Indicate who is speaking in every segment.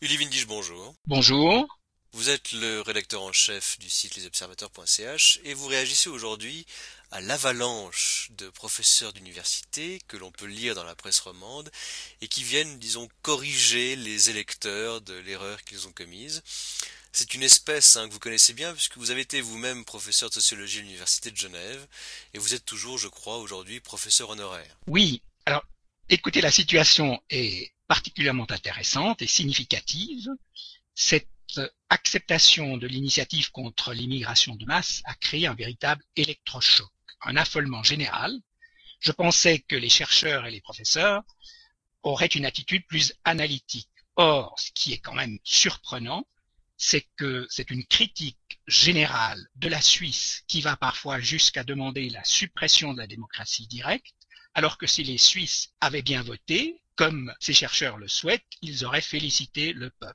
Speaker 1: Uli Windisch, bonjour.
Speaker 2: Bonjour.
Speaker 1: Vous êtes le rédacteur en chef du site lesobservateurs.ch et vous réagissez aujourd'hui à l'avalanche de professeurs d'université que l'on peut lire dans la presse romande et qui viennent, disons, corriger les électeurs de l'erreur qu'ils ont commise. C'est une espèce que vous connaissez bien puisque vous avez été vous-même professeur de sociologie à l'université de Genève et vous êtes toujours, je crois, aujourd'hui professeur honoraire.
Speaker 2: Oui, alors écoutez, la situation est particulièrement intéressante et significative. Cette acceptation de l'initiative contre l'immigration de masse a créé un véritable électrochoc, un affolement général. Je pensais que les chercheurs et les professeurs auraient une attitude plus analytique. Or, ce qui est quand même surprenant, c'est que c'est une critique générale de la Suisse qui va parfois jusqu'à demander la suppression de la démocratie directe, alors que si les Suisses avaient bien voté, comme ces chercheurs le souhaitent, ils auraient félicité le peuple.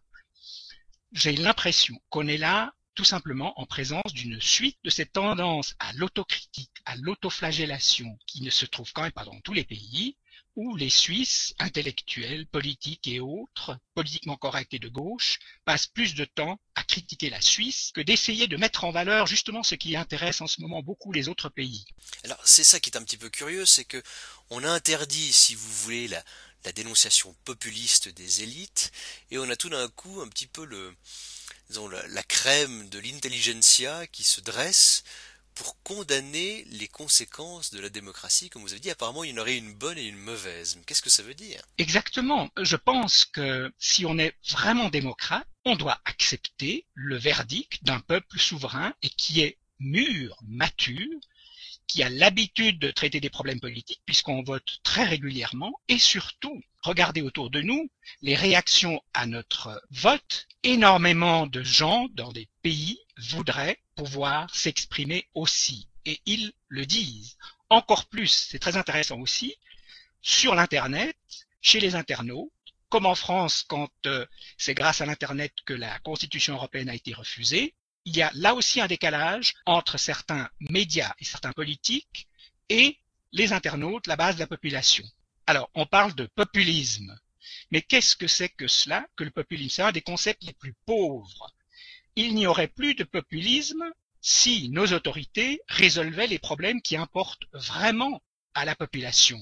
Speaker 2: J'ai l'impression qu'on est là tout simplement en présence d'une suite de ces tendances à l'autocritique, à l'autoflagellation, qui ne se trouvent quand même pas dans tous les pays, où les Suisses, intellectuels, politiques et autres, politiquement corrects et de gauche, passent plus de temps à critiquer la Suisse que d'essayer de mettre en valeur justement ce qui intéresse en ce moment beaucoup les autres pays.
Speaker 1: Alors c'est ça qui est un petit peu curieux, c'est que on a interdit, si vous voulez, la dénonciation populiste des élites, et on a tout d'un coup un petit peu disons, la crème de l'intelligentsia qui se dresse pour condamner les conséquences de la démocratie. Comme vous avez dit, apparemment il y en aurait une bonne et une mauvaise. Mais qu'est-ce que ça veut dire?
Speaker 2: Exactement. Je pense que si on est vraiment démocrate, on doit accepter le verdict d'un peuple souverain et qui est mûr, mature, qui a l'habitude de traiter des problèmes politiques puisqu'on vote très régulièrement et surtout, regardez autour de nous les réactions à notre vote. Énormément de gens dans des pays voudraient pouvoir s'exprimer aussi et ils le disent. Encore plus, c'est très intéressant aussi, sur l'Internet, chez les internautes, comme en France quand c'est grâce à l'Internet que la Constitution européenne a été refusée, il y a là aussi un décalage entre certains médias et certains politiques et les internautes, la base de la population. Alors, on parle de populisme. Mais qu'est-ce que c'est que cela, que le populisme? C'est un des concepts les plus pauvres. Il n'y aurait plus de populisme si nos autorités résolvaient les problèmes qui importent vraiment à la population.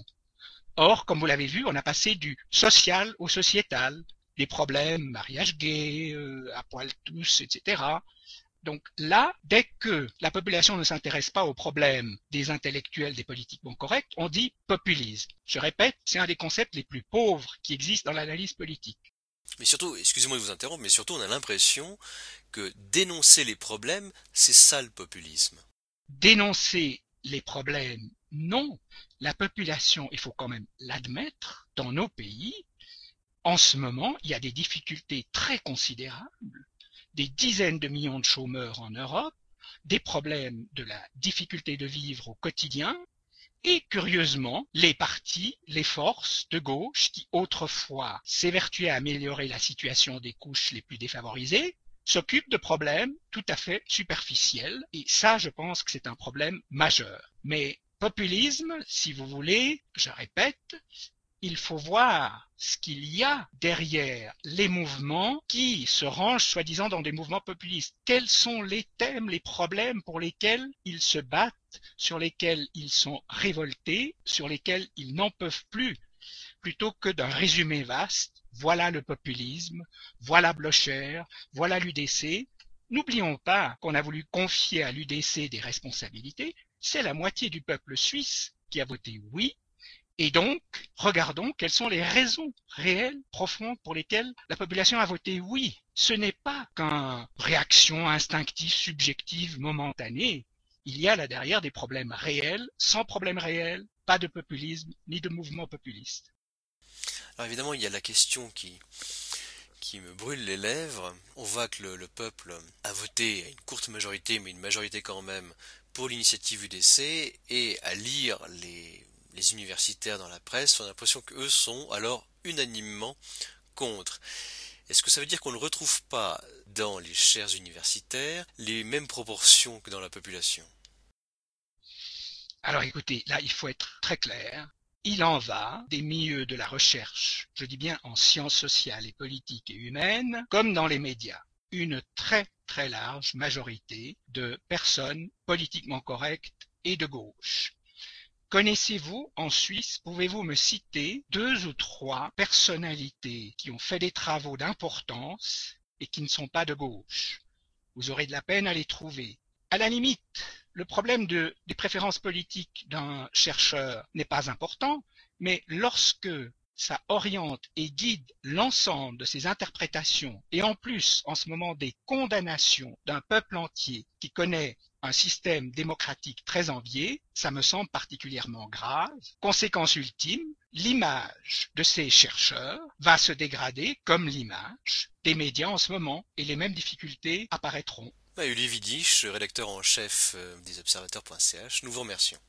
Speaker 2: Or, comme vous l'avez vu, on a passé du social au sociétal, des problèmes, mariage gay, à poil tous, etc. Donc là, dès que la population ne s'intéresse pas aux problèmes des intellectuels, des politiquement corrects, on dit populisme. Je répète, c'est un des concepts les plus pauvres qui existent dans l'analyse politique.
Speaker 1: Mais surtout, excusez-moi de vous interrompre, mais surtout on a l'impression que dénoncer les problèmes, c'est ça le populisme.
Speaker 2: Dénoncer les problèmes, non. La population, il faut quand même l'admettre, dans nos pays, en ce moment, il y a des difficultés très considérables, des dizaines de millions de chômeurs en Europe, des problèmes de la difficulté de vivre au quotidien, et curieusement, les partis, les forces de gauche qui autrefois s'évertuaient à améliorer la situation des couches les plus défavorisées, s'occupent de problèmes tout à fait superficiels, et ça, je pense que c'est un problème majeur. Mais populisme, si vous voulez, je répète, il faut voir ce qu'il y a derrière les mouvements qui se rangent soi-disant dans des mouvements populistes. Quels sont les thèmes, les problèmes pour lesquels ils se battent, sur lesquels ils sont révoltés, sur lesquels ils n'en peuvent plus, plutôt que d'un résumé vaste. Voilà le populisme, voilà Blocher, voilà l'UDC. N'oublions pas qu'on a voulu confier à l'UDC des responsabilités. C'est la moitié du peuple suisse qui a voté oui, et donc, regardons quelles sont les raisons réelles, profondes, pour lesquelles la population a voté oui. Ce n'est pas qu'une réaction instinctive, subjective, momentanée. Il y a là derrière des problèmes réels, sans problème réel, pas de populisme, ni de mouvement populiste.
Speaker 1: Alors évidemment, il y a la question qui me brûle les lèvres. On voit que le peuple a voté à une courte majorité, mais une majorité quand même, pour l'initiative UDC, et à lire les universitaires dans la presse, on a l'impression qu'eux sont alors unanimement contre. Est-ce que ça veut dire qu'on ne retrouve pas dans les chaires universitaires les mêmes proportions que dans la population?
Speaker 2: Alors écoutez, là il faut être très clair. Il en va des milieux de la recherche, je dis bien en sciences sociales et politiques et humaines, comme dans les médias. Une très très large majorité de personnes politiquement correctes et de gauche. Connaissez-vous en Suisse, pouvez-vous me citer 2 ou 3 personnalités qui ont fait des travaux d'importance et qui ne sont pas de gauche? Vous aurez de la peine à les trouver. À la limite, le problème des préférences politiques d'un chercheur n'est pas important, mais lorsque ça oriente et guide l'ensemble de ses interprétations, et en plus, en ce moment, des condamnations d'un peuple entier qui connaît un système démocratique très envié, ça me semble particulièrement grave. Conséquence ultime, l'image de ces chercheurs va se dégrader comme l'image des médias en ce moment, et les mêmes difficultés apparaîtront.
Speaker 1: Ully Vidisch, rédacteur en chef des observateurs.ch, nous vous remercions.